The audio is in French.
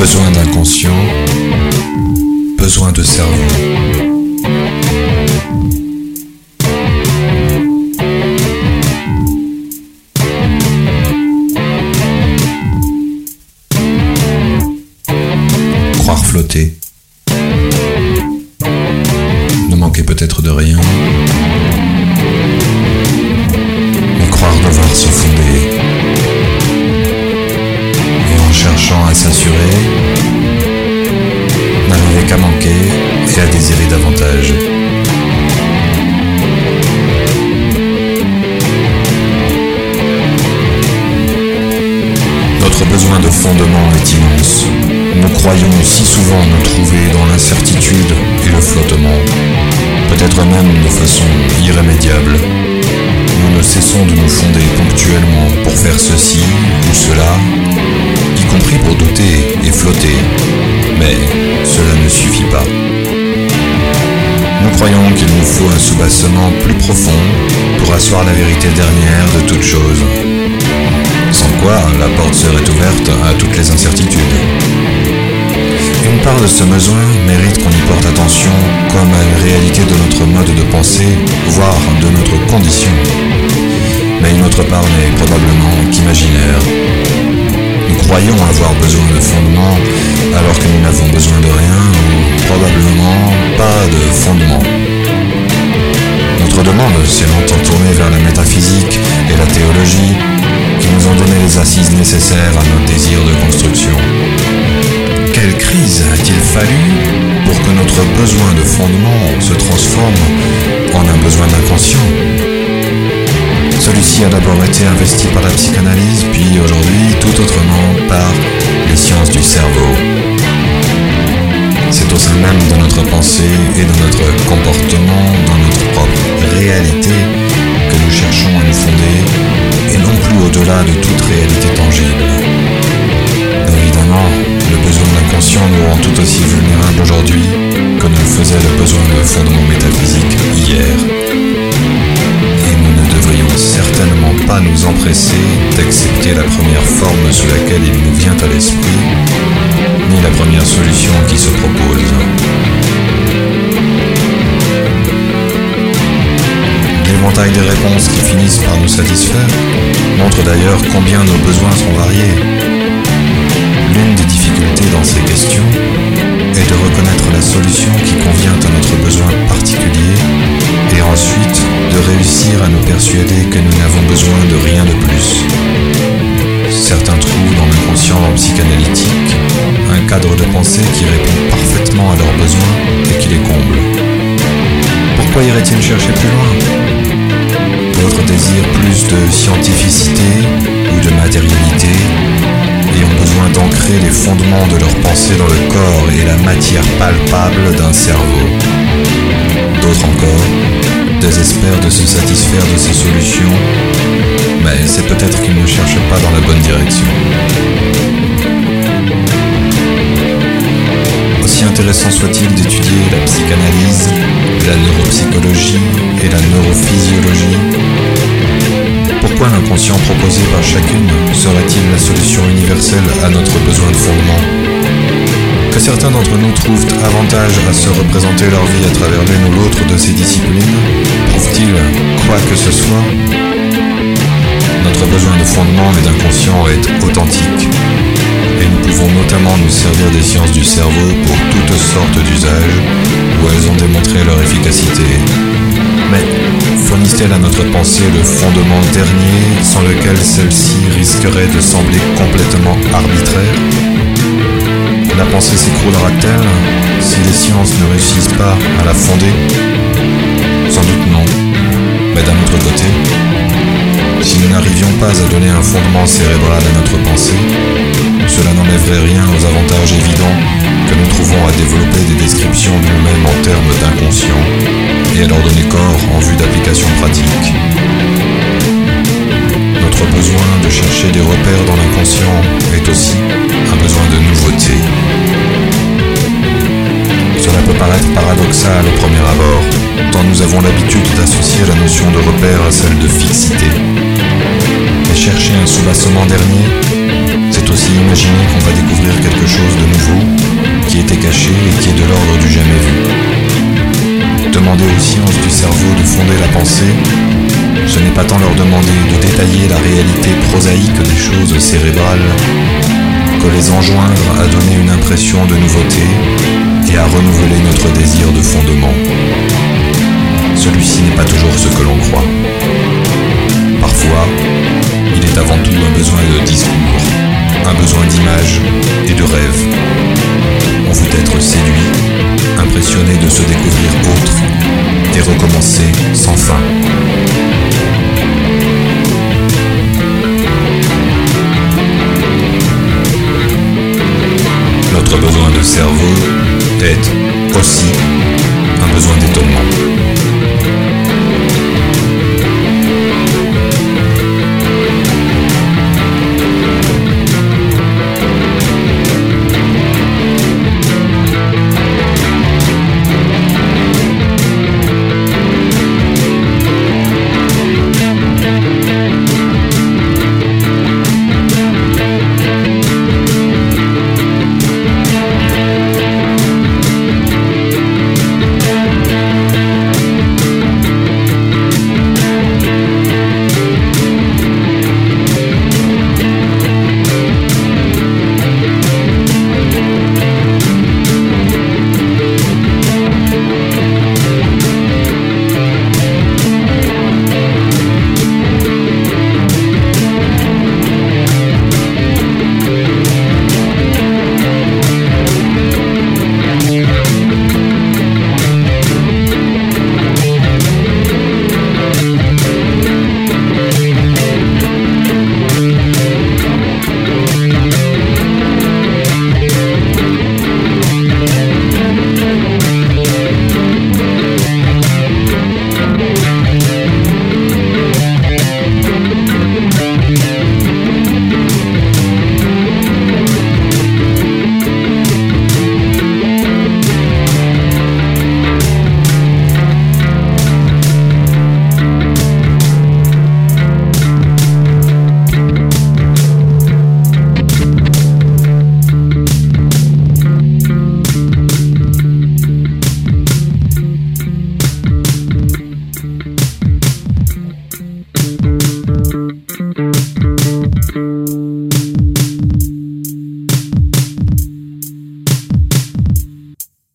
Besoin d'inconscient, besoin de cerveau. Croire flotter, ne manquer peut-être de rien, mais croire devoir se fonder. Et en cherchant à s'assurer, n'arriver qu'à manquer et à désirer davantage. Notre besoin de fondement est immense. Nous croyons si souvent nous trouver dans l'incertitude et le flottement, peut-être même de façon irrémédiable. Nous ne cessons de nous fonder ponctuellement pour faire ceci ou cela, y compris pour douter et flotter, mais cela ne suffit pas. Nous croyons qu'il nous faut un soubassement plus profond pour asseoir la vérité dernière de toute chose, sans quoi la porte serait ouverte à toutes les incertitudes. Une part de ce besoin mérite qu'on y porte attention comme à une réalité de notre mode de pensée, voire de notre condition. Mais une autre part n'est probablement qu'imaginaire. Nous croyons avoir besoin de fondement alors que nous n'avons besoin de rien ou probablement pas de fondement. Notre demande s'est longtemps tournée vers la métaphysique et la théologie qui nous ont donné les assises nécessaires à nos désirs de construction. Quelle crise a-t-il fallu pour que notre besoin de fondement se transforme en un besoin d'inconscient ? Celui-ci a d'abord été investi par la psychanalyse, puis aujourd'hui tout autrement par les sciences du cerveau. C'est au sein même de notre pensée et de notre comportement, dans notre propre réalité, que nous cherchons à nous fonder, et non plus au-delà de toute réalité tangible. Évidemment, le besoin d'inconscient nous rend tout aussi vulnérables aujourd'hui que ne le faisait le besoin de fondement métaphysique hier. Et nous ne devrions certainement pas nous empresser d'accepter la première forme sous laquelle il nous vient à l'esprit, ni la première solution qui se propose. L'éventail des réponses qui finissent par nous satisfaire montre d'ailleurs combien nos besoins sont variés. L'une des difficultés dans ces questions est de reconnaître la solution qui convient à notre besoin particulier et ensuite de réussir à nous persuader que nous n'avons besoin de rien de plus. Certains trouvent dans l'inconscient psychanalytique un cadre de pensée qui répond parfaitement à leurs besoins et qui les comble. Pourquoi irait-il chercher plus loin ? D'autres désirent plus de scientificité ou de matérialité et ont besoin d'ancrer les fondements de leur pensée dans le corps et la matière palpable d'un cerveau. D'autres encore désespèrent de se satisfaire de ces solutions, mais c'est peut-être qu'ils ne cherchent pas dans la bonne direction. Aussi intéressant soit-il d'étudier la psychanalyse, la neuropsychologie et la neurophysiologie, pourquoi l'inconscient proposé par chacune serait-il la solution universelle à notre besoin de fondement ? Que certains d'entre nous trouvent avantage à se représenter leur vie à travers l'une ou l'autre de ces disciplines, prouve-t-il quoi que ce soit ? Notre besoin de fondement et d'inconscient est authentique, et nous pouvons notamment nous servir des sciences du cerveau pour toutes sortes d'usages où elles ont démontré leur efficacité. Mais fournissent-elles à notre pensée le fondement dernier sans lequel celle-ci risquerait de sembler complètement arbitraire ? La pensée s'écroulera-t-elle si les sciences ne réussissent pas à la fonder ? Sans doute non. Mais d'un autre côté, si nous n'arrivions pas à donner un fondement cérébral à notre pensée, cela n'enlèverait rien aux avantages évidents que nous trouvons à développer des descriptions de nous-mêmes en termes d'inconscient et à leur donner corps en vue d'applications pratiques. Notre besoin de chercher des repères dans l'inconscient est aussi un besoin de nouveauté. Cela peut paraître paradoxal au premier abord, tant nous avons l'habitude d'associer la notion de repère à celle de fixité. Mais chercher un soubassement dernier, c'est aussi imaginer qu'on va découvrir quelque chose de nouveau qui était caché et qui est de l'ordre du jamais vu. Demander aux sciences du cerveau de fonder la pensée, ce n'est pas tant leur demander de détailler la réalité prosaïque des choses cérébrales que les enjoindre à donner une impression de nouveauté et à renouveler notre désir de fondement. Celui-ci n'est pas toujours ce que l'on croit. Parfois, il est avant tout un besoin de discours, un besoin d'image et de rêve. On veut être séduit, impressionné de se découvrir autre et recommencer sans fin. Notre besoin de cerveau est aussi un besoin d'étonnement.